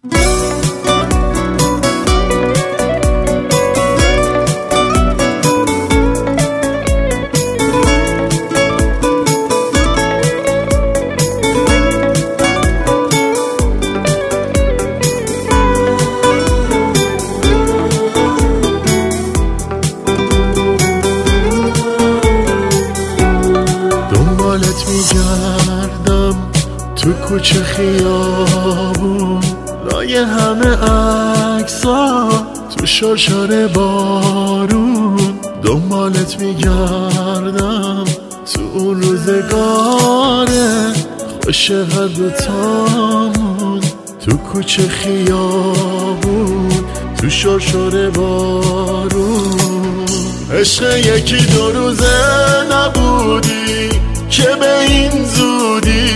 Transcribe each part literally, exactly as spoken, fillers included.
دنبالت میگردم تو کوچه خیابون، لای همه عکس‌ها تو شرشر بارون. دنبالت میگردم تو اون روزگاره خوش هر دوتامون، تو کوچه خیابون تو شرشر بارون. عشق یکی دو روزه نبودی که به این زودی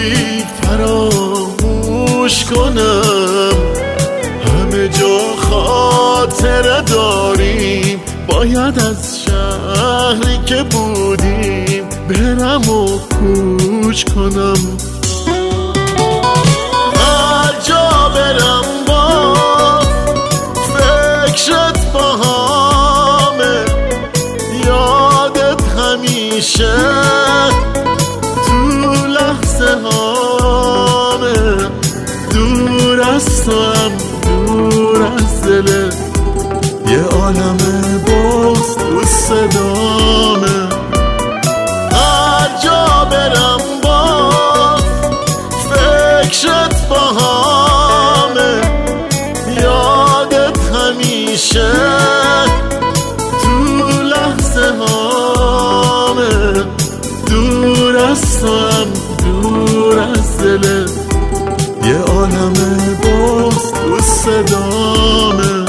فراموش کنم. همه جا خاطره داریم، باید از شهری که بودیم برم و کوچ کنم. هر جا برم با فکرت باهامه، یادت همیشه تو لحظه هامه. دور از تو هم دور از دلت یه عالم باز تو صدامه. هر جا برم با فکرت باهامه، یادت همیشه تو لحظه هامه. دور از تو هم دور از دلت یه عالم باز تو صدامه.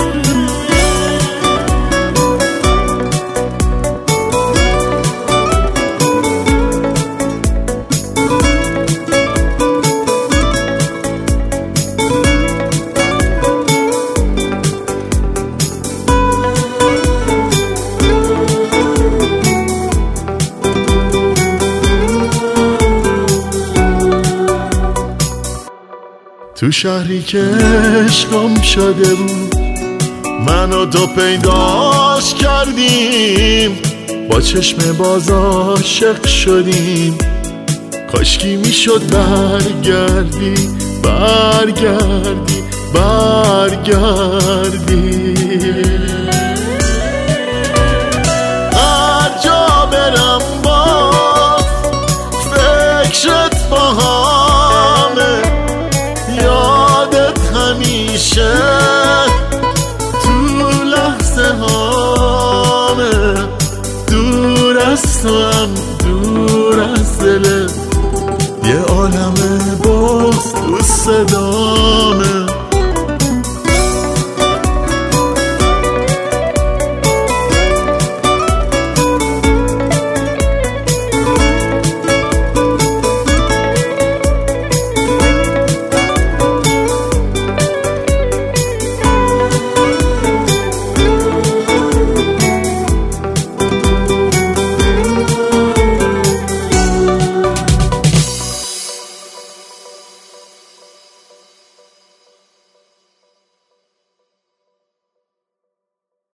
تو شهری که عشقم شده بود، من و تو پیداش کردیم، با چشم باز عاشق شدیم. کاشکی میشد برگردی برگردی برگردی. هر جا برم با فکرت باهامه، یادت همیشه تو لحظه هامه. دور از تو هم دور از دلت یه عالم باز تو صدامه.